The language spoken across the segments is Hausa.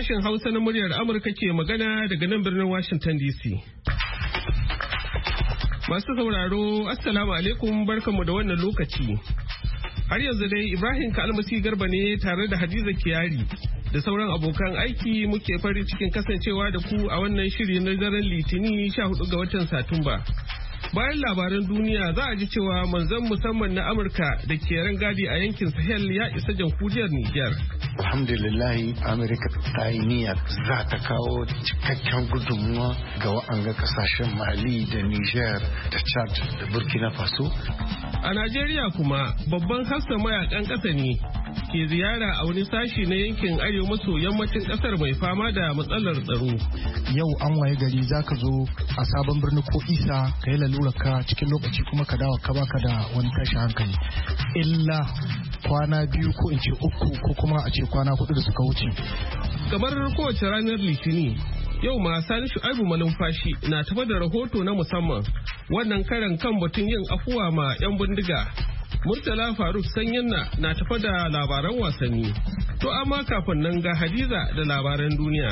Sashen Hausa na muryar Amurka ke magana daga nan birnin Washington DC. Masu sauraro, Assalamu alaikum, barkanmu da wannan lokaci. Har yanzu dai Ibrahim Kalmasi Garba ne tare da Hadiza Kiyari da sauran abokan aiki muke farin cikin kasancewa da ku a wannan shiri na daren Litini 14 ga watan Satumba. Bayan labaran duniya za a ji cewa manzon musamman na Amurka da ke rangadi a yankin Sahel ya isa jamhuriyar Nijar. Alhamdulillah, Amurka ta yi niyyar za ta kawo cikakken gudunmuwa ga wa'anga kasashen Mali da Niger da Chad da Burkina Faso. A Najeriya kuma babban hafsan mayakan ƙasa ne ke ziyara a wani sashi na yankin arewa maso yammacin ƙasar mai fama da matsalar tsaro. Yau an waye gari za ka zo a sabon birni ko isa ka yi lalurarka cikin lokaci kuma ka dawo ka baka da wani tashin hankali. Illa kwana biyu ko in ce uku ko kuma a ce kwana 4 da suka wuce. Kamar kowace ranar Litini, yau ma Sani Shu'aibu Malumfashi na tafa da rahoto na musamman wannan karan kan batun yin afuwa ma 'yan bindiga. Murtala Faruk Sanyanna na tafa da labaran wasanni. To amma kafin nan ga Hadiza da labaran duniya.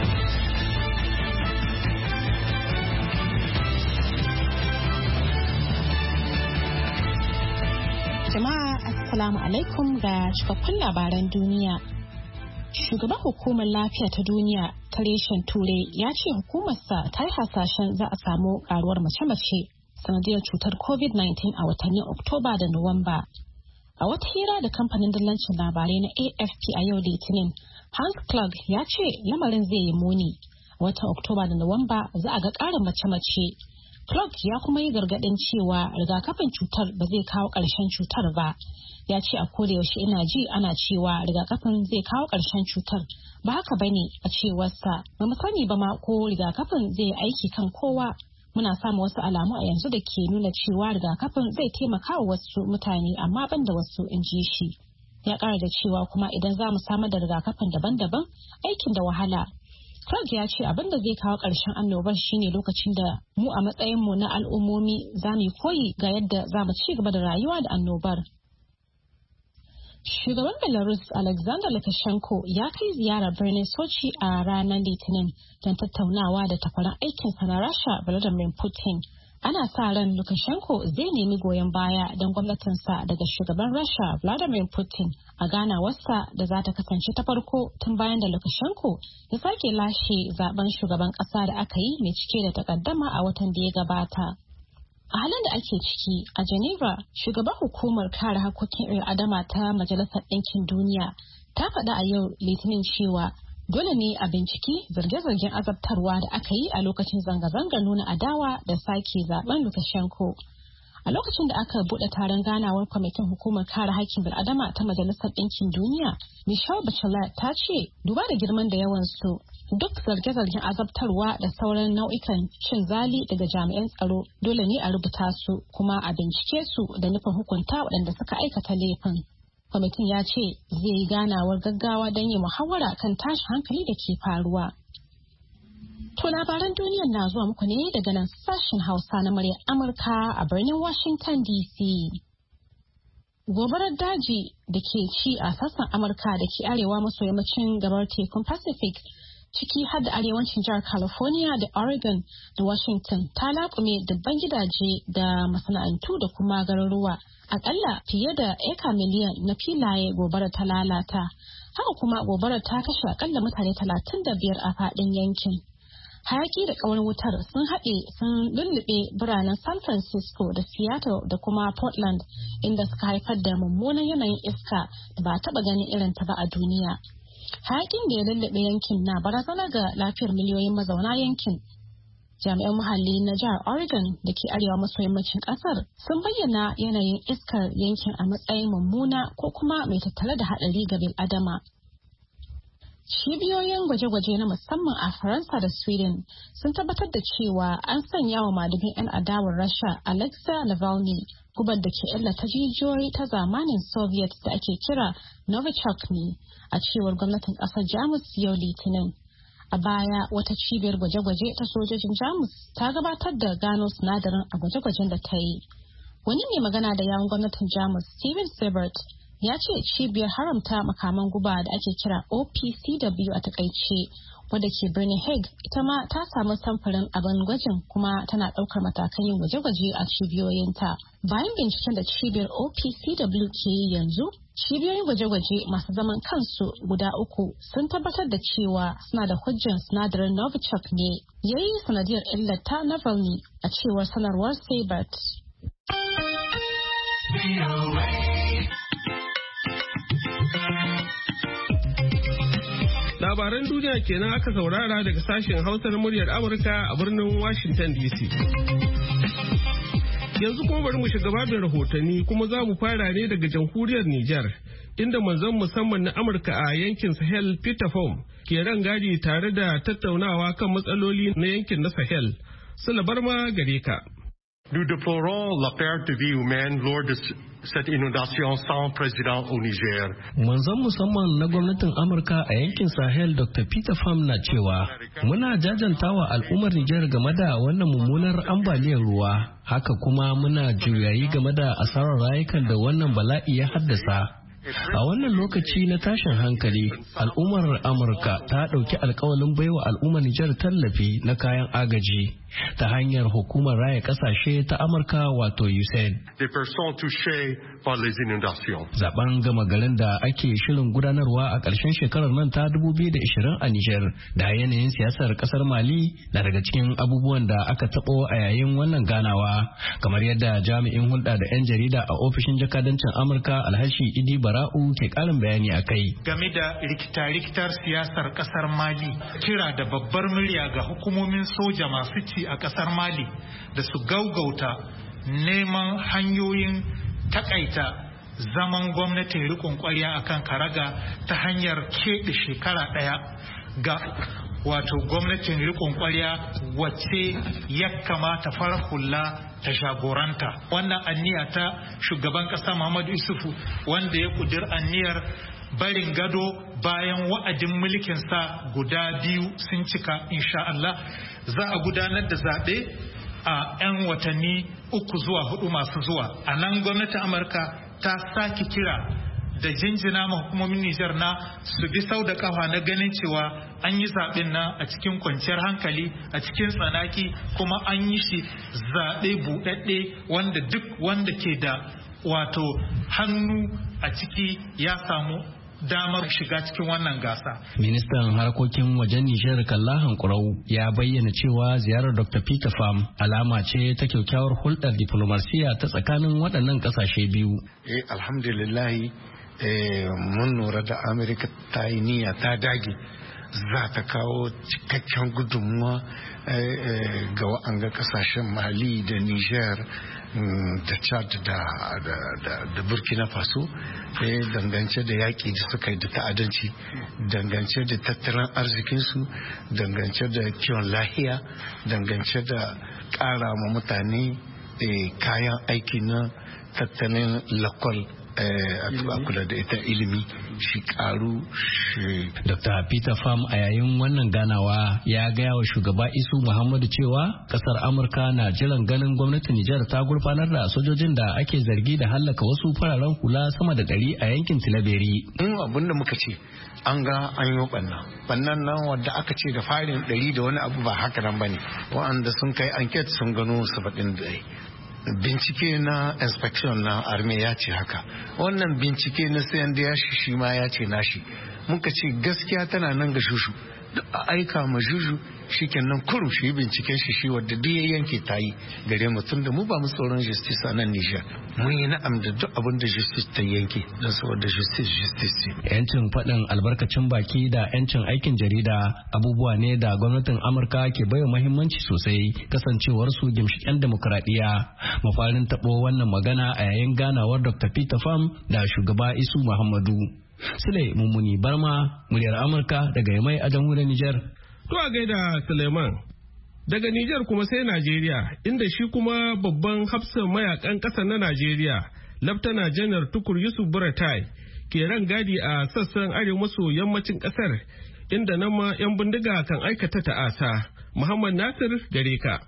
Jama'a Assalamu alaikum ga cikakkun labaran duniya. Shugaban hukumar lafiya ta duniya ta reshen Turai ya ce hukumarsa ta yi hasashen za a samu karuwar mace-mace sanadiyar cutar COVID-19 a watannin Oktoba da Nuwamba. A wata hira da kamfanin dillancin labarai na AFP a yau Litinin, Hans Klug ya ce lamarin zai yi muni. A watan Oktoba da Nuwamba za a ga ƙarin mace-mace. Klug ya kuma yi gargaɗin cewa rigakafin cutar ba zai kawo ƙarshen cutar ba. Ya ce a koda yaushe ina ji ana cewa rigakafin zai kawo ƙarshen cutar. Ba haka bane a cewarsa. Ba mu sani ba ma ko rigakafin zai aiki kan kowa. Muna samun wasu alamu a yanzu da ke nuna cewa rigakafin zai taimaka wa wasu mutane amma ban da wasu, in ji shi. Ya ƙara da cewa kuma idan za mu samar da rigakafin daban-daban, aikin da wahala. Craig ya ce abin da zai kawo ƙarshen annobar shine lokacin da mu a matsayinmu na al'ummomi za mu koyi ga yadda za mu ci gaba da rayuwa da annobar. Shugaban Belarus Alexander Lukashenko ya kai ziyarar birnin Sochi a ranar Litinin don tattaunawa da takwaran aikinsa na Rasha Vladimir Putin. Ana sa ran Lukashenko zai nemi goyon baya don gwamnatinsa daga shugaban Rasha Vladimir Putin a ganawarsa da za ta kasance ta farko tun bayan da Lukashenko ya sake lashe zaben shugaban ƙasa da aka yi mai cike da takaddama a watan da ya gabata. A halin da ake ciki a Geneva, shugaban hukumar kare haƙƙoƙin adama ta Majalisar Ɗinkin Duniya ta faɗa a yau Litinin cewa dole ne a binciki zarge-zargen azabtarwa da aka yi a lokacin zanga-zangar nuna adawa da sake zaben Lukashenko. A lokacin da aka buɗe taron ganawar kwamitin hukumar kare haƙƙin bil'adama ta Majalisar Ɗinkin Duniya, Michelle Bachelet ta ce duba da girman da yawansu duk zarge-zargen azabtarwa da sauran nau'ikan cin zali daga jami'an tsaro dole ne a rubuta su kuma a bincike su da nufin hukunta waɗanda suka aikata laifin. Kwamitin ya ce zai yi ganawar gaggawa don yin muhawara kan tashin hankali da ke faruwa. To labaran duniyar na zuwa muku ne daga nan sashen Hausa na muryar Amurka a birnin Washington DC. Gobarar daji da ke ci a sassan Amurka da ke arewa maso yammacin gabar tekun Pacific ciki har da arewacin jihar California da Oregon da Washington ta laƙume dubban gidaje da masana'antu da kuma garuruwa. Akalla fiye da eka miliyan na filaye gobarar ta lalata. Haka kuma gobarar ta kashe akalla mutane 35 a faɗin yankin. Hayaki da ƙawar wutar sun lullube biranen San Francisco da Seattle da kuma Portland inda suka haifar da mummunan yanayin iska da ba taɓa ganin irin ta ba a duniya. Hayakin da ya lullube yankin na barazana ga lafiyar miliyoyin mazauna yankin. Jami'an muhalli na jihar Oregon da ke arewa maso yammacin ƙasar sun bayyana yanayin iskar yankin a matsayin mummuna ko kuma mai tattare da haɗari ga bil'adama. Cibiyoyin gwaje-gwaje na musamman a Faransa da Sweden sun tabbatar da cewa an sanya wa madubin 'yan adawar Rasha Alexei Navalny gubar da ke illata jijiyoyi ta zamanin Soviet da ake kira Novichok ne, a cewar gwamnatin ƙasar Jamus yau Litinin. A baya wata cibiyar gwaje-gwaje ta sojojin Jamus ta gabatar da gano sinadarin a gwaje-gwajen da ta yi. Wani mai magana da yawun gwamnatin Jamus Steven Seibert ya ce cibiyar haramta makaman guba da ake kira OPCW a takaice wadda ke birnin Hague ita ma ta samu samfurin abin gwajin kuma tana ɗaukar matakan yin gwaje-gwaje a cibiyoyinta. Bayan binciken da cibiyar OPCW ke yi yanzu, cibiyoyin gwaje-gwaje masu zaman kansu guda 3 sun tabbatar da cewa suna da hujjan sinadarin Novichok ne ya yi sanadiyar illar ta Navalny a cewar sanarwar Sabert. Labaran duniya kenan aka saurara daga sashen Hausar muryar Amurka a birnin Washington DC. Yanzu kuma bari mu shiga babin rahotanni kuma za mu fara ne daga jamhuriyar Nijar, inda manzon musamman na Amurka a yankin Sahel Peter Pham ke rangadi tare da tattaunawa kan matsaloli na yankin na Sahel. Sula Barma gare ka. Nous déplorons la perte de vie humaine lors de cette inondation sans précédent au Niger. Manzon musamman na gwamnatin Amurka a yankin Sahel Dr. Peter Pham na cewa muna jajantawa al'ummar Niger game da wannan mummunar ambaliyar ruwa. Haka kuma muna juyayi game da asarar rayukan da wannan bala'i ya haddasa. A wannan lokaci na tashin hankali, al'ummar Amurka ta ɗauki alkawalin baiwa al'ummar Nijar tallafi na kayan agaji ta hanyar hukumar raya ƙasashe ta Amurka wato USAID. Zaben gama garin da ake shirin gudanarwa a ƙarshen shekarar nan ta 2020 a Nijar da yanayin siyasar ƙasar Mali na daga cikin abubuwan da aka taɓo a yayin wannan ganawa, kamar yadda jami'in hulɗa da 'yan jarida a ofishin jakadancin Amurka Alhashi Idi Bara'u ke ƙarin bayani a kai. Game da rikita-rikitar siyasar ƙasar Mali, kira da babbar murya ga hukumomin soja masu ci a ƙasar Mali da su gaugauta neman hanyoyin takaita zaman gwamnatin rikon ƙwarya akan karaga ta hanyar keɓe shekara ɗaya ga wato gwamnatin rikon ƙwarya wacce ya kamata farar hula ta jagoranta. Wannan anniya ta shugaban ƙasa Muhammadu Isufu wanda ya kudir anniyar barin gado bayan wa'adin mulkinsa guda 2 sun cika insha Allah, za a gudanar da zaɓe a 'yan watanni 3 zuwa 4 masu zuwa. A nan gwamnatin Amurka ta sake kira da jinjina ma hukumomin Nijar na su bi sau da kafa na ganin cewa an yi zaɓen nan a cikin kwanciyar hankali, a cikin tsanaki, kuma an yi shi zaɓe buɗaɗɗe wanda duk wanda ke da wato hannu a ciki ya samu damar shiga cikin wannan gasa. Ministan harkokin wajen Nijar Kalla Hankurau ya bayyana cewa ziyarar Dr. Peter Pham alama ce ta kyakkyawar hulɗar diplomasiya ta tsakanin waɗannan ƙasashe biyu. Alhamdulillahi mun lura da Amerika ta yi niyya ta dage za ta kawo cikakken gudunmuwa ga wa'anga ƙasashen Mali da Nijar da Chad da Burkina Faso dangance da yaƙi da suka yi da ta'adanci, dangance da tattalin arzikinsu, dangance da kiwon lahiya, dangance da ƙara ma mutane kayan aiki na tattalin lakwal a kula da ita ilimi shi karu shi. Dr. Peter Pham a yayin wannan ganawa ya gaya wa shugaba Isu Muhammadu cewa kasar Amurka na jiran ganin gwamnatin Nijar ta gurfanar da sojojin da ake zargi da hallaka wasu fararen hula sama da 100 a yankin Tilaberi. In abin da muka ce an ga an yi bannan nan wadda aka ce da farin 100 da wani abu ba haka nan bane, wa'anda sun kai anket sun gano 71. Bincike na inspection na army ya ce haka, wannan bincike na sayan da ya shi ma ya ce nashi. Muka ce gaskiya tana nan ga shushu, a aika ma juju shi kenan kurum shi binciken shi wadda duk ya yanke ta yi gare mu, tun da mu ba mu tsoron justice a nan Nijar. Mun yi na'am da duk abin da justice ta yanke, don saboda justice ce. Yancin faɗin albarkacin baki da yancin aikin jarida abubuwa ne da gwamnatin Amurka ke baiwa muhimmanci sosai, kasancewar su gimshiƙen demokuraɗiyya. Mafarin taɓo wannan magana a yayin ganawar Dr. Peter Pham da shugaba Isu Muhammadu. Sule Mummuni Barma, muryar Amurka daga Yamai a jamhuriyar Nijar. To a gaida Suleiman. Daga Nijar kuma sai Najeriya, inda shi kuma babban hafsan mayakan ƙasa na Najeriya, Laftana Janar Tukur Yusuf Buratai, ke ran gadi a sassan arewa maso yammacin ƙasar, inda nan ma 'yan bindiga kan aikata ta'asa. Muhammad Nasir gare ka.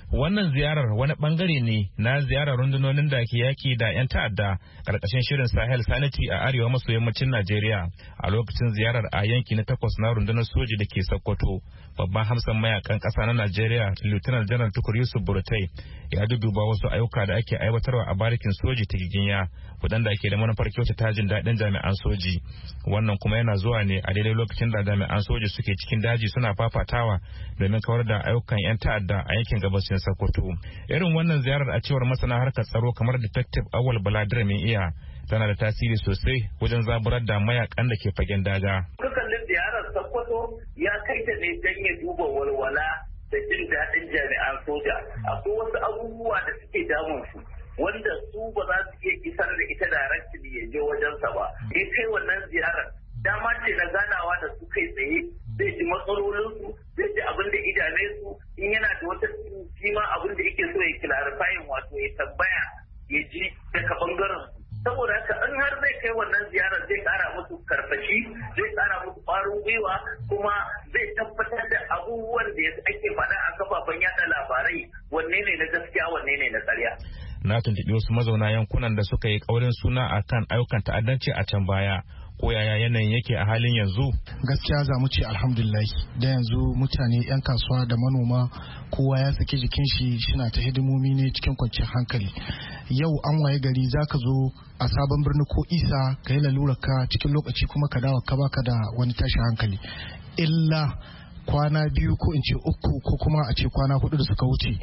Wannan ziyarar wani bangare ne na ziyarar rundunonin da ke yaki da 'yan ta'adda karkashin shirin Sahel Sanity a arewa maso yammacin Najeriya. A lokacin ziyarar a yanki na 8 na rundunar soji da ke Sokoto, babban hamsan mayakan ƙasa na Najeriya Lieutenant General Tukur Yusuf Buratai ya duduba wasu ayyuka da ake aiwatarwa a barikin soji ta Giginya waɗanda ke da manufar kyautata jin daɗin jami'an soji. Wannan kuma yana zuwa ne a daidai lokacin da jami'an soji suke cikin daji suna fafatawa domin kawar da ayyukan 'yan ta'adda a yankin gabashin Sokoto. Irin wannan ziyarar a cewar masana harkar tsaro kamar Detective Awal Baladir mai iya tana da tasiri sosai wajen zaburar da mayakan da ke fagen daga. Dukkanin ziyarar Sokoto ya kai ta ne don ya duba walwala da jin daɗin jami'an soja. Akwai wasu abubuwa da suke damun su wanda su ba za su iya isar da ita directly ya je wajensa ba. In kai wannan ziyarar dama ce na ganawa da su kai tsaye, zai ji matsalolinsu, zai ji abin da idane su, in yana da wata kima abin da yake so ya clarifying, wato ya tambaya ya ji daga bangaren su. Saboda haka in har zai kai wannan ziyarar zai kara musu karfashi, zai kara musu ƙwarin gwiwa, kuma zai tabbatar da abubuwan da ake faɗa a kafafen yada labarai wanne ne na gaskiya wanne ne na ƙarya. Na tuntuɓi wasu mazauna yankunan da suka yi ƙaurin suna akan ayyukan ta'addanci a can baya. Ko yaya yanayin yake a halin yanzu? Gaskiya za mu ce alhamdulillah, da yanzu mutane 'yan kasuwa da manoma kowa ya saki jikin shi shina ta hidimomi ne cikin kwanciyar hankali. Yau an waye gari zaka zo a sabon birni ko isa ka yi lalurar ka cikin lokaci kuma ka dawo ka baka da wani tashin hankali. Illa kwana 2 ko in ce 3 ko kuma a ce kwana 4 da suka wuce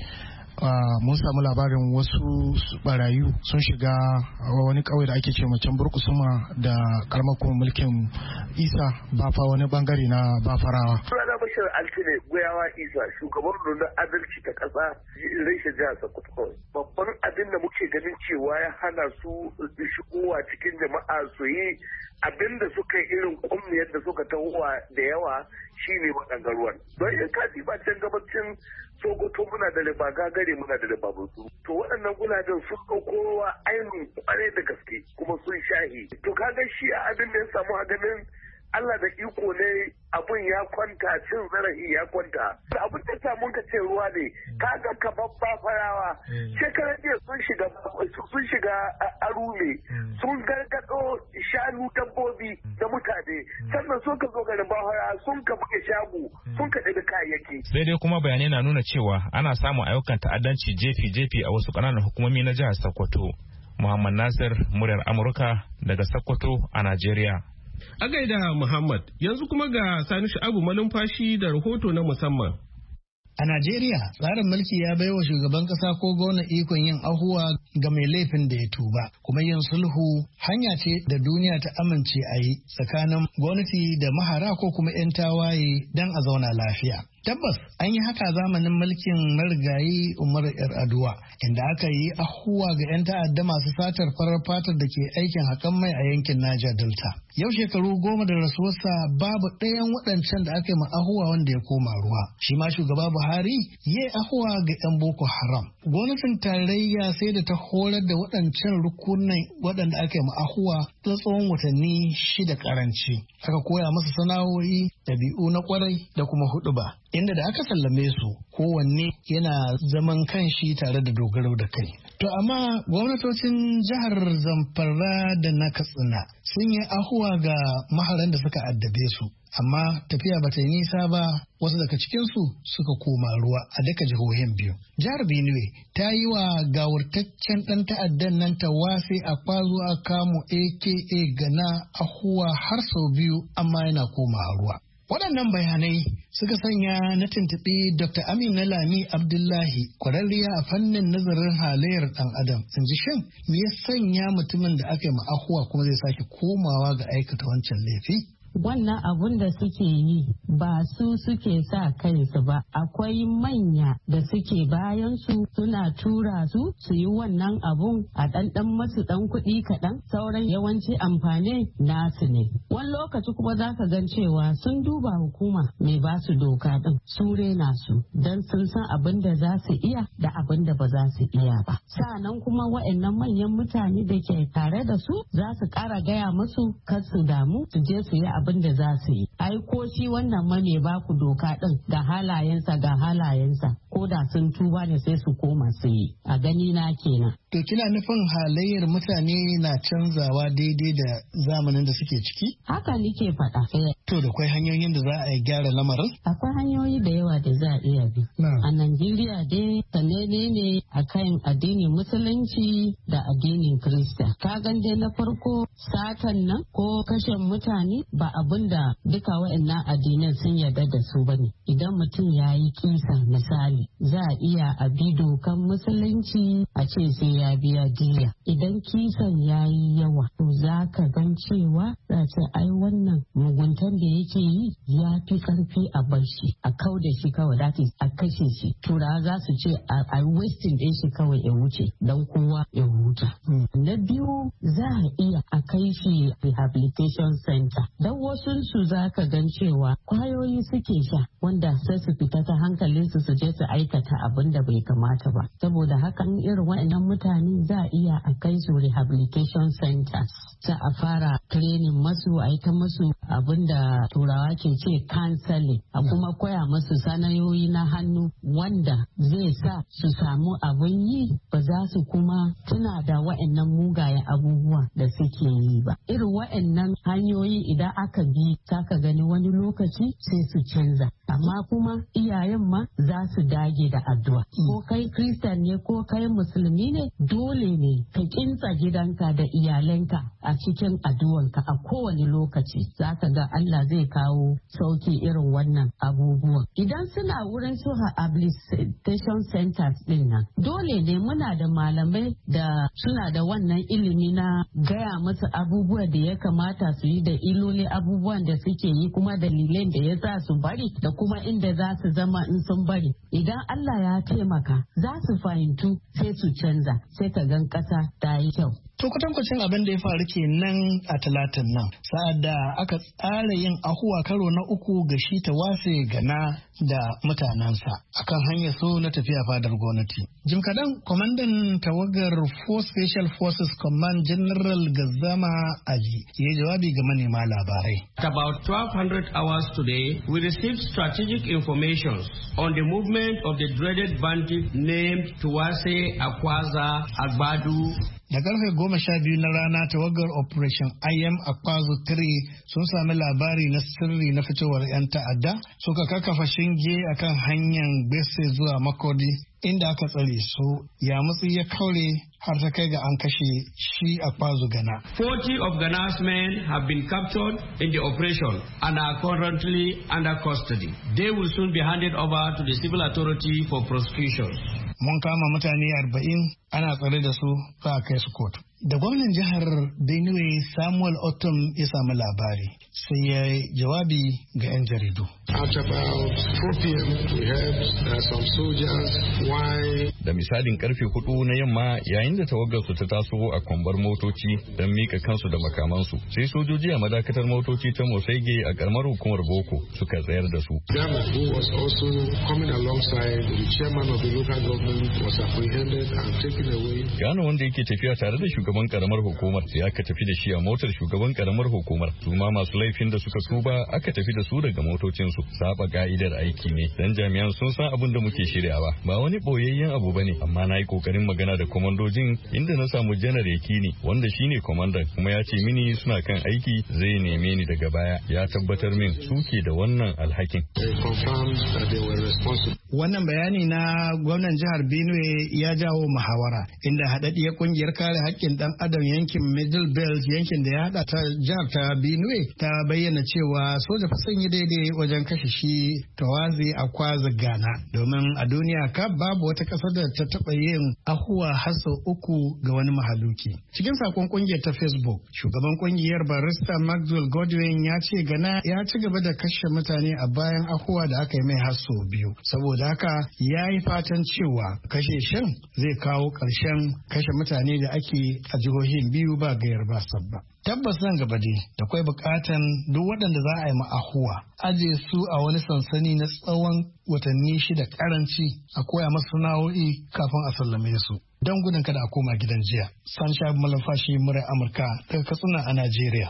mun samu labarin wasu barayu sun shiga wani kauye da ake ce macen burkusuma da karamar kuma mulkin isa bafa wani bangare na bafarawa. Sunana Bashir Altine Goyawa Isa, shugaban rundunar adalci ta ƙasa reshen jihar Sokoto. Babban abin da muke ganin cewa ya hana su shigowa cikin jama'a su yi abin da suka yi irin kummiyar da suka tahowa da yawa shine maɗangaruwan. Don in kasi ba can gabacin Sokoto muna da riba gagare muna da riba butu. To waɗannan gudajen sun ɗauko ainihin kwarai da gaske kuma sun shahi. To kaga shi a abin da ya samu a ganin Allah da iko ne abun ya kwanta, cin zarafi ya kwanta. Da abin da samun ka ce ruwa ne, kaga ka babba farawa. Shekarar jiya sun shiga arume, sun gargado shanu dabbobi da mutane. Sannan sun ka zo garin bahara sun ka buge shago, sun ka ɗaga kayayyaki. Sai dai kuma bayanai na nuna cewa ana samun ayyukan ta'addanci jefi-jefi a wasu ƙananan hukumomi na jihar Sokoto. Muhammad Nasir, muryar Amurka daga Sokoto a Najeriya. A gaida Muhammad, yanzu kuma ga Sani Sha'abu malumfashi da rahoto na musamman. A Najeriya, tsarin mulki ya baiwa shugaban ƙasa ko gwamna ikon yin ahuwa ga mai laifin da ya tuba, kuma yin sulhu hanya ce da duniya ta amince a yi tsakanin gwamnati da mahara ko kuma 'yan tawaye don a zauna lafiya. Tabbas an yi haka zamanin mulkin marigayi Umar Yar'adua, inda aka yi ahuwa ga 'yan ta'adda masu satar farar fatar da ke aikin haƙan mai a yankin Niger Delta. Yau shekaru 10 da rasuwarsa babu ɗayan waɗancan da aka yi ma ahuwa wanda ya koma ruwa. Shi ma shugaba Buhari ya yi ahuwa ga 'yan Boko Haram. Gwamnatin tarayya sai da ta horar da waɗancan rukunan waɗanda aka yi ma ahuwa ta tsawon watanni 6 karanci. Aka koya masa sana'o'i, ɗabi'u na kwarai da kuma huɗuba. Inda da aka sallame su kowanne yana zaman kanshi tare da dogaro da kai. To amma gwamnatocin jihar Zamfara da na Katsina sun yi ahuwa ga maharan da suka addabe su. Amma tafiya ba ta yi nisa ba, wasu daga cikinsu suka koma ruwa a duka jihohin biyu. Jihar Benue ta yi wa gawurtaccen ɗan ta'addan nan ta wase a kwazo a kamo aka gana ahuwa har sau 2 amma yana koma ruwa. Waɗannan bayanai suka sanya na tuntuɓi Dr. Amina Lami Abdullahi, kwararriya a fannin nazarin halayyar ɗan adam. In ji shin me ya sanya mutumin da aka yi ma'ahuwa kuma zai sake komawa ga aikata wancan laifi? Wannan abun da suke yi ba su suke sa kansu ba, akwai manya da suke bayan su suna tura su yi wannan abun a ɗanɗan masu ɗan kuɗi kaɗan, sauran yawanci amfani nasu ne. Wani lokaci kuma za ka gan cewa sun duba hukuma mai ba su doka ɗin su rena su don sun san abin da za su iya da abin da ba za su iya ba. Sa'annan kuma wa'annan manyan mutane da ke tare da su za su ƙara gaya musu kar su damu su je su yi abin da za su yi. Ai ko shi wannan ma mai baku doka din ga halayensa ko da sun tuba ne sai su koma su yi a gani na kenan. To kina nufin halayyar mutane na canzawa daidai da zamanin da suke ciki? Haka nike faɗa. To da kwai hanyoyin da za a gyara lamarin? Akwai hanyoyi da yawa da za a iya bi. A Najeriya dai sanene ne akan addinin Musulunci da addinin Kirista. Ka gan dai na farko satan nan ko kashe mutane ba abin da duka wa'annan addinan sun yarda da su bane. Idan mutum ya yi kisa misali za a iya a bi dokan Musulunci a ce sai ya biya diya. Idan kisan ya yi yawa to za ka gan cewa za ce ai wannan muguntan da yake yi ya fi karfi a bar shi a kau da shi kawai a kashe shi. Turawa za su ce a wasting ɗin shi kawai ya wuce don kowa ya huta. Na biyu za a iya a kai shi rehabilitation center. Don wasu su za ka gan cewa kwayoyi suke sha wanda sai su fita ta hankalinsu su je su aikata abin da bai kamata ba. Saboda hakan irin waɗannan mutane za a iya a kai su rehabilitation center. Za a fara training masu a yi ta masu abin da turawa ke ce counseling a kuma koya masu sanayoyi na hannu wanda zai sa su samu abin yi ba za su kuma tuna da wa'annan mugayen abubuwa da suke yi ba. Irin wa'annan hanyoyi idan aka bi ka gani wani lokaci sai su canza. Amma kuma iyayen ma za su dage da addu'a. Ko kai Kristan ne ko kai Musulmi ne dole ne ka kintsa gidanka da iyalanka a cikin addu'anka a kowane lokaci. Za ka ga Allah zai kawo sauki irin wannan abubuwan. Idan suna wurin su rehabilitation centers din nan dole ne muna da malamai da suna da wannan ilimi na gaya musu abubuwa da ya kamata su yi da iloli abubuwan da suke yi kuma dalilan da ya sa su bari da kuma inda za su zama in sun bari. Idan Allah ya taimaka za su fahimtu sai su canza sai ka gan ƙasa ta yi kyau. To kwatankwacin abin da ya faru kenan a Talatin nan sa'ad da aka tsara yin ahuwa karo na uku ga shi Tawase Gana da mutanensa akan hanyar su na tafiya fadar gwamnati. Jim kadan kwamandan tawagar Special Forces Command General Gazama Ali ya yi jawabi ga manema labarai. At about 1200 hours today, we received strategic information on the movement of the dreaded bandit named Tawase Akwaza Agbadu. Da karfe 12 na rana tawagar Operation IM Akwazu 3 sun sami labari na sirri na fitowar 'yan ta'adda suka kakkafa shinge akan hanyar Gbese zuwa Makodi inda aka tsare su ya mutsi ya kaure har ta kai ga an kashe shi Akwazu Gana. 40 of Gana's men have been captured in the operation and are currently under custody. They will soon be handed over to the civil authority for prosecution. Mun kama mutane 40 ana tsare da su za a kai su kotu. Da gwamnan jihar Benue Samuel Otom ya samu labari sai ya yi jawabi ga 'yan jaridu. At about 4 p.m. we heard that some soldiers while da misalin karfe 4 na yamma yayin da tawagar su ta taso a kwambar motoci don mika kansu da makamansu sai sojoji a madakatar motoci ta Mosaige a karamar hukumar Boko suka tsayar da su. who was also coming alongside the chairman of the local government was apprehended and taken away. Gano wanda yake tafiya tare da shugaban karamar hukumar sai aka tafi da shi a motar shugaban karamar hukumar. Su ma masu laifin da suka tuba aka tafi da su daga motocinsu. Saba ka'idar aiki ne dan jami'an sun san abin da muke shiryawa ba wani boyayyen abu bane amma na yi kokarin magana da komandojin inda na samu janar Yakini wanda shine komandan kuma ya ce mini suna kan aiki zai neme ni daga baya ya tabbatar min suke da wannan alhakin. Wannan bayani na gwamnan jihar Benue ya jawo muhawara inda haɗaɗɗiyar kungiyar kare haƙƙin ɗan adam yankin Middle Belt yankin da ya haɗa ta jihar ta Benue ta bayyana cewa soja fa sun yi daidai wajen kashe shi Tawaze Akwazu Gana domin a duniya ka babu wata ƙasar da ta taɓa yin ahuwa har sau 3 ga wani mahaluki. Cikin sakon kungiyar ta Facebook, shugaban kungiyar barista Maxwell Godwin ya ce Gana ya ci gaba da kashe mutane a bayan ahuwa da aka yi mai har sau 2. Saboda haka ya yi fatan cewa kashe shin zai kawo ƙarshen kashe mutane da ake a jihohin biyu ba gayar ba sabba. Tabbas nan gaba dai da kwai bukatan duk waɗanda za a yi ma'ahuwa aje su a wani sansani na tsawon watanni 6 karanci a koya masu sana'o'i kafin a sallame su don gudun kada a koma gidan jiya. Sunshine Malafashi murar Amurka daga Katsina a Najeriya.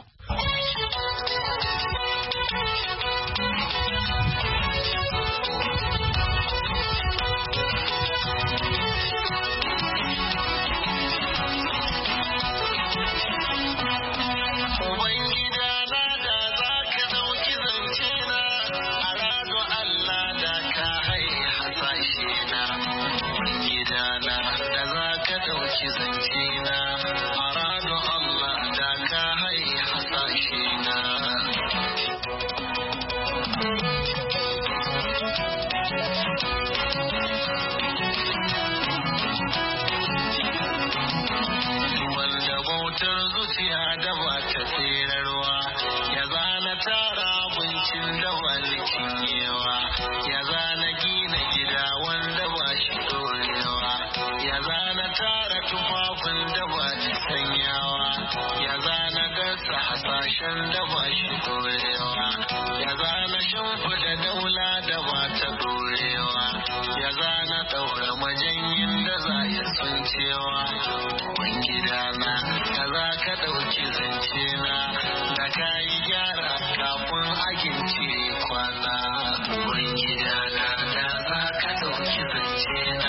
da ba ta sanyawa, ya zana gasa hasashen da ba shi dorewa, ya zana shimfiɗa daula da ba ta dorewa, ya zana ɗaura majanyin da za ya tsuncewa. Ubangidana da za ka ɗauki zance na, da ka yi gyara kafin agin cire kwana. Ubangidana da za ka ɗauki zance na,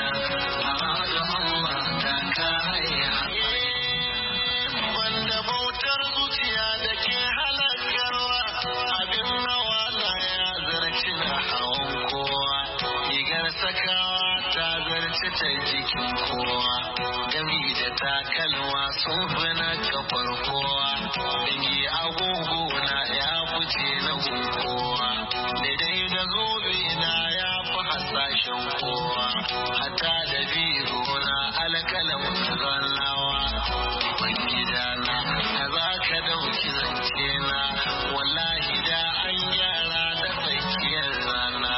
banda bautar zuciya da ke halakarwa, abin nawa na ya zarci na hawan kowa, rigar sakawa ta zarci ta jikin kowa, gami da takalma sun fi na kafar kowa, dangi agogo na ya fice na kowa, daidai da zobe na ya fi hasashen kowa, hata da biro na alkalam zannawa. Ubangidana da za ka ɗauki zance na, wallahi da an yara da tsakiyar rana.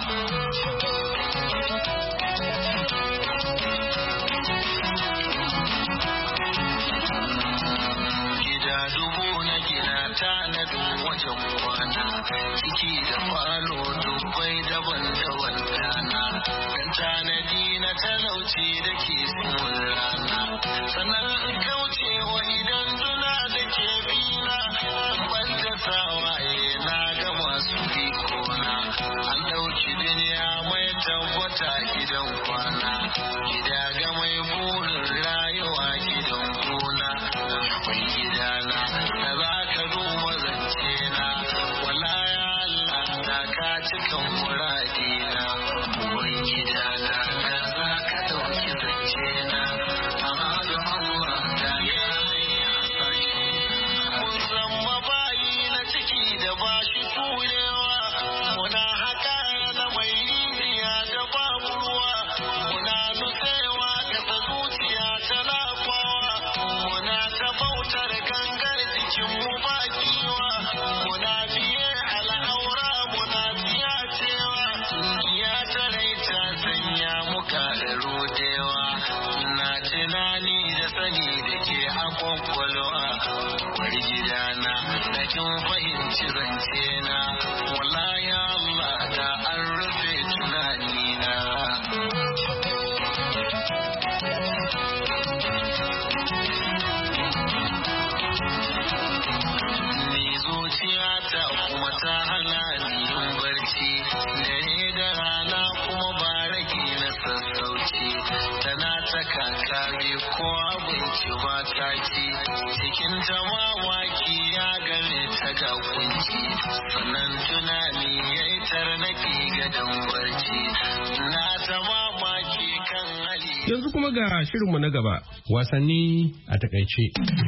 Gida dubu na gina tanadin wajen kwana, ciki da falo dubbai daban-daban dana, dan tanadi na talauci da ke sun rana, sannan in kauce wa idan duna da ke bina, ban da sawaye na ga masu bikona, an ɗauki duniya mai tabbata gidan kwana, gida ga mai burin rayuwa gidan gona. Mai gidana da za ka duba zance na, wallahi Allah da ka cikan muradina. Mai gidana da za ka ɗauki zance na, amma da Allah da ya mun zama bayi na ciki da bashi turewa, muna haka na mai rijiya da babu ruwa, muna nutsewa kasa zuciya tana kwawa, muna ta bautar gangar jikin mu bakiwa, muna biye al'aura muna biya cewa, ya tarai ta sanya muka da rodewa, na tunani da sani da ke a kwakwalwa. Wani gidana da kin fahimci zance na, wallahi Allah da an rufe tunani na. Ni zuciyata kuma ta hana ni yin barci, dare da rana kuma ba rage na sassauci, tana ta kakare ko abinci ba kaki, cikin ta mamaki ya game ta ga kunci, sannan tunani ya yi tarnaki gadon barci, na ta mamaki kan hali. Yanzu kuma ga shirinmu na gaba, wasanni a takaice.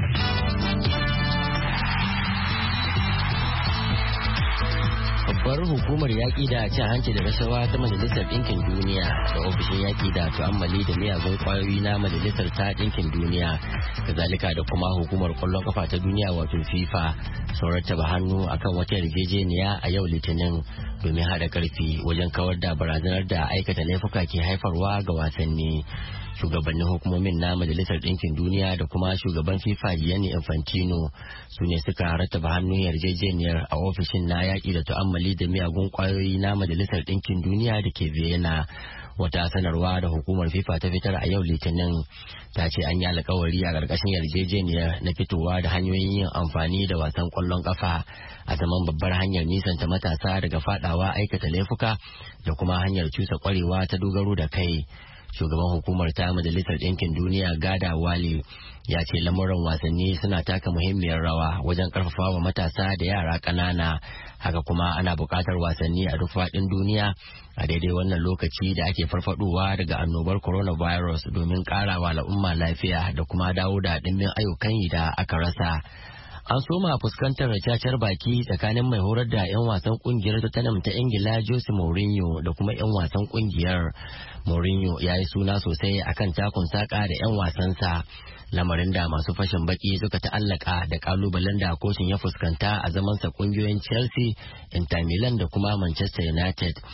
Babbar hukumar yaƙi da cin hanci da rashawa ta Majalisar Ɗinkin Duniya da ofishin yaƙi da tu'ammali da miyagun ƙwayoyi na Majalisar ta Ɗinkin Duniya, kazalika da kuma hukumar ƙwallon ƙafa ta duniya wato FIFA sun rattaba hannu akan wata yarjejeniya a yau Litinin domin haɗa ƙarfi wajen kawar da barazanar da aikata laifuka ke haifarwa ga wasanni. Shugabannin hukumomin na Majalisar Ɗinkin Duniya da kuma shugaban FIFA Gianni Infantino su ne suka rattaba hannun yarjejeniyar a ofishin na yaƙi da tu'ammali da miyagun ƙwayoyi na Majalisar Ɗinkin Duniya da ke Vienna. Wata sanarwa da hukumar FIFA ta fitar a yau Litinin ta ce an yi alkawari a ƙarƙashin yarjejeniyar na fitowa da hanyoyin yin amfani da wasan ƙwallon ƙafa a zaman babbar hanyar nisanta matasa daga fadawa aikata laifuka da kuma hanyar cusa ƙwarewa ta dogaro da kai. Shugaban hukumar ta Majalisar Ɗinkin Duniya Gada Wale ya ce lamuran wasanni suna taka muhimmiyar rawa wajen ƙarfafawa matasa da yara ƙanana. Haka kuma ana buƙatar wasanni a duk faɗin duniya a daidai wannan lokaci da ake farfadowa daga annobar coronavirus domin ƙarawa al'umma lafiya da kuma dawo da ɗimbin ayyukan yi da aka rasa. An soma fuskantar cacar baki tsakanin mai horar da 'yan wasan kungiyar Tottenham ta Ingila Jose Mourinho da kuma 'yan wasan kungiyar. Mourinho ya yi suna sosai akan takun saka da 'yan wasansa, lamarin da masu fashin baki suka ta'allaka da kalubalen da kocin ya fuskanta a zamansa kungiyoyin Chelsea, Inter Milan da kuma Manchester United.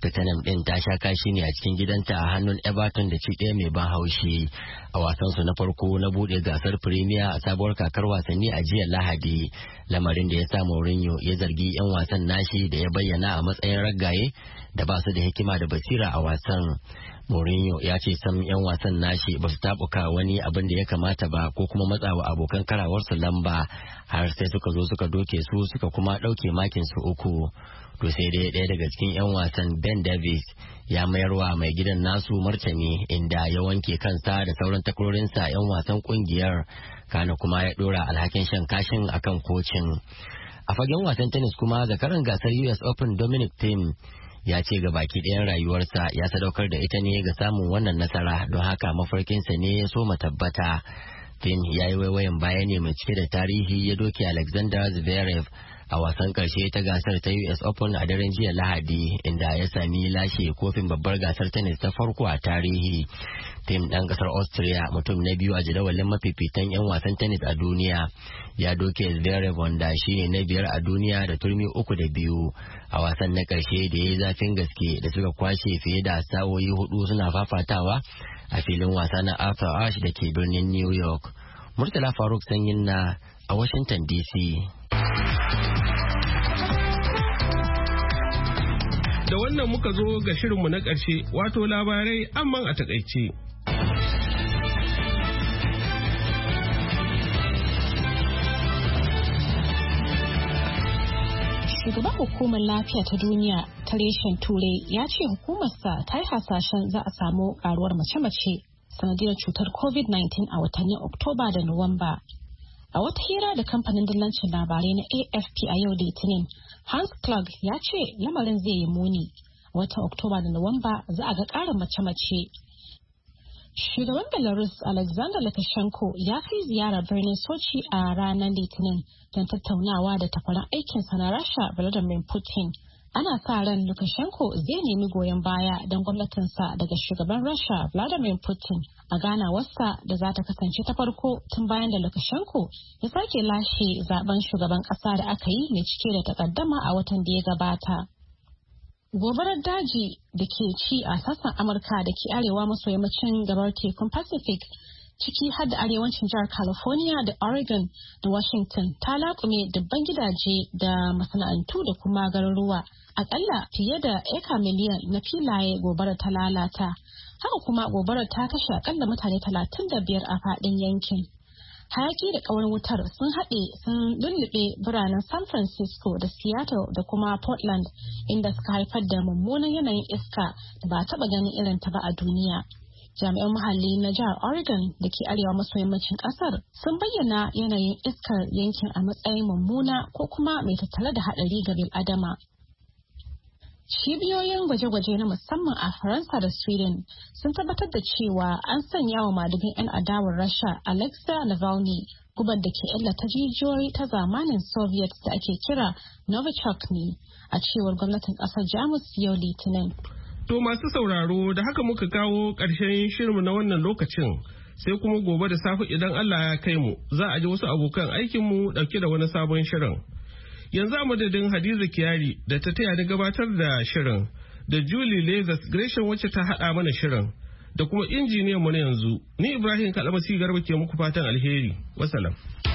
Tottenham din ta sha kashi ne a cikin gidanta a hannun Everton da ci ɗaya mai ban haushi a wasansu na farko na buɗe gasar Premier a sabuwar kakar wasanni a jiya Lahadi, lamarin da ya sa Mourinho ya zargi 'yan wasan nashi da ya bayyana a matsayin raggaye da ba su da hikima da basira a wasan. Mourinho ya ce sam 'yan wasan nashi ba su tabuka wani abin da ya kamata ba ko kuma matsawa abokan karawarsu lamba har sai suka zo suka doke su suka kuma ɗauke makin su 3. To sai dai ɗaya daga cikin 'yan wasan Ben Davies ya mayarwa mai gidan nasu martani inda ya wanke kansa da sauran takwarorinsa 'yan wasan kungiyar, kana kuma ya ɗora alhakin shan kashin akan kocin. A fagen wasan tennis kuma zakaran gasar US Open Dominic Thiem ya ce ga baki ɗayan rayuwarsa ya sadaukar da ita ne ga samun wannan nasara, don haka mafarkinsa ne ya so tabbata. Thiem ya yi waiwayen baya ne mai cike da tarihi, ya doke Alexander Zverev a wasan karshe ta gasar ta US Open a daren jiya Lahadi, inda ya sami lashe kofin babbar gasar tennis ta farko a tarihi. Thiem ɗan ƙasar Austria, mutum na biyu a jadawalin mafifitan 'yan wasan tennis a duniya, ya doke Zverev wanda shine na 5 a duniya da turmi 3-2 a wasan na ƙarshe da ya yi zafin gaske da suka kwashe fiye da sa'o'i 4 suna fafatawa a filin wasa na Arthur Ashe da ke birnin New York. Murtala Faruk Sanyin na a Washington DC. Da wannan muka zo ga shirinmu na ƙarshe, wato labarai amman a takaice. Shugaban hukumar lafiya ta duniya ta reshen Turai ya ce hukumarsa ta yi hasashen za a samu karuwar mace-mace sanadiyar cutar COVID-19 a watannin Oktoba da Nuwamba. A wata hira da kamfanin dillancin labarai na AFP a yau Litinin, Hans Klug ya ce lamarin zai yi muni. A watan Oktoba da Nuwamba za a ga ƙarin mace-mace. Shugaban Belarus Alexander Lukashenko ya kai ziyara birnin Sochi a ranar Litinin don tattaunawa da takwaran aikinsa na Rasha Vladimir Putin. Ana sa ran Lukashenko zai nemi goyon baya don gwamnatinsa daga shugaban Rasha Vladimir Putin a ganawarsa da za ta kasance ta farko tun bayan da Lukashenko ya sake lashe zaben shugaban ƙasa da aka yi mai cike da takaddama a watan da ya gabata. Gobarar daji da ke ci a sassan Amurka da ke arewa maso yammacin gabar tekun Pacific, ciki har da arewacin jihar California da Oregon da Washington, ta laƙume dubban gidaje da masana'antu da kuma garuruwa. Akalla fiye da eka miliyan na filaye gobarar ta lalata. Haka kuma gobarar ta kashe akalla mutane 35 a faɗin yankin. Hayaki da ƙawar wutar sun lullube biranen San Francisco da Seattle da kuma Portland, inda suka haifar da mummunan yanayin iska da ba taɓa ganin irin ta ba a duniya. Jami'an muhalli na jihar Oregon da ke arewa maso yammacin ƙasar sun bayyana yanayin iskar yankin a matsayin mummuna ko kuma mai tattare da haɗari ga bil'adama. Cibiyoyin gwaje-gwaje na musamman a Faransa da Sweden sun tabbatar da cewa an sanya wa madugun 'yan adawar Rasha Alexei Navalny gubar da ke illata jijiyoyi ta zamanin Soviet da ake kira Novichok ne, a cewar gwamnatin ƙasar Jamus yau Litinin. To masu sauraro, da haka muka kawo ƙarshen shirinmu na wannan lokacin, sai kuma gobe da safe idan Allah ya kai mu za a ji wasu abokan aikinmu ɗauke da wani sabon shirin. Yanzu a madadin Hadiza Kiyari da ta taya da gabatar da shirin, da Julie Lazarus Gresham wacce ta haɗa mana shirin, da kuma injiniyan mu na yanzu, ni Ibrahim Kalamasi Garba ke muku fatan alheri. Wasalam.